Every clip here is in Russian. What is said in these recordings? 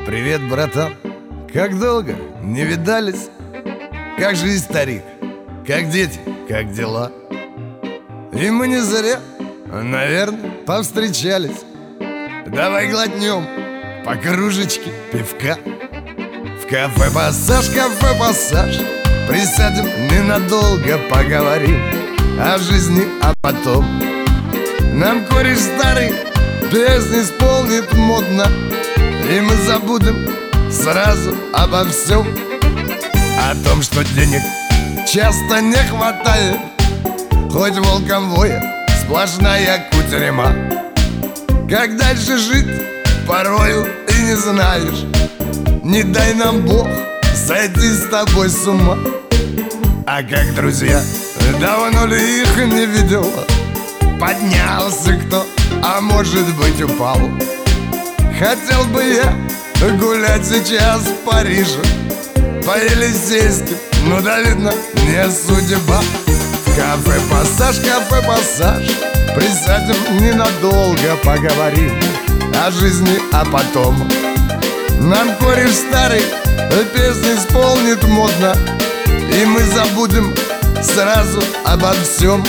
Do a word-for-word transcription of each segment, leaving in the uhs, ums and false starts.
Привет, братан. Как долго не видались? Как жизнь, старик? Как дети? Как дела? И мы не зря, наверное, повстречались. Давай глотнем по кружечке пивка. В кафе «Пассаж», кафе «Пассаж» присядем, ненадолго поговорим о жизни, а потом нам кореш старый песни исполнит модно, и мы забудем сразу обо всем. О том, что денег часто не хватает, хоть волком воет сплошная кутерьма. Как дальше жить, порою и не знаешь. Не дай нам Бог сойти с тобой с ума. А как друзья, давно ли их не видел? Поднялся кто, а может быть упал. Хотел бы я гулять сейчас в Париже по Елисейским, но да, видно, не судьба. В кафе «Пассаж», кафе «Пассаж» присядем, ненадолго поговорим о жизни, а потом нам кореш старый песни исполнит модно, и мы забудем сразу обо всем.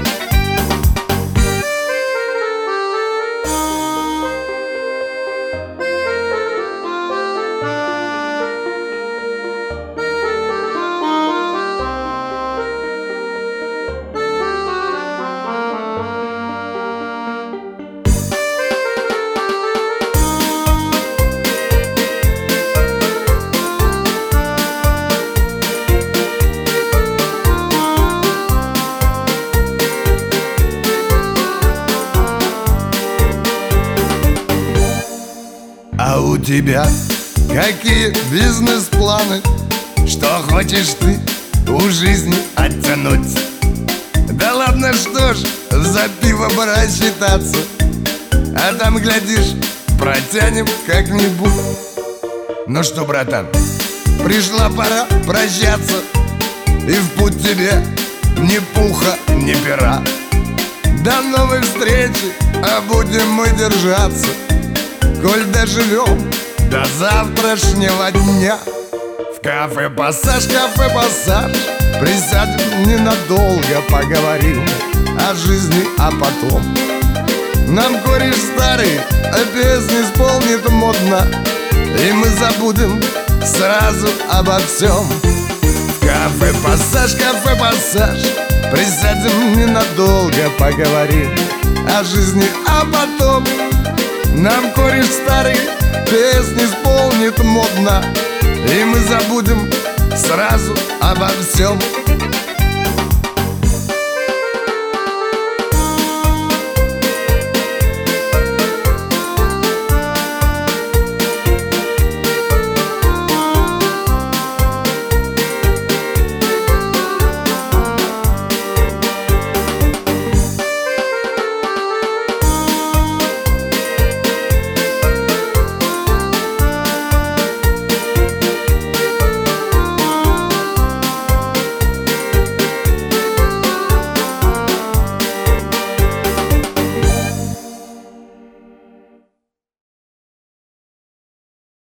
А у тебя какие бизнес-планы? Что хочешь ты у жизни оттянуть? Да ладно, что ж, за пиво пора считаться, а там, глядишь, протянем как-нибудь. Ну что, братан, пришла пора прощаться, и в путь тебе ни пуха, ни пера. До новой встречи, а будем мы держаться, коль доживем до завтрашнего дня. В кафе «Пассаж», кафе «Пассаж» присядем, ненадолго поговорим о жизни, а потом нам кореш старый песни исполнит модно, и мы забудем сразу обо всем. В кафе «Пассаж», кафе «Пассаж» присядем, ненадолго поговорим о жизни, а потом нам кореш старый песни исполнит модно, и мы забудем сразу обо всем.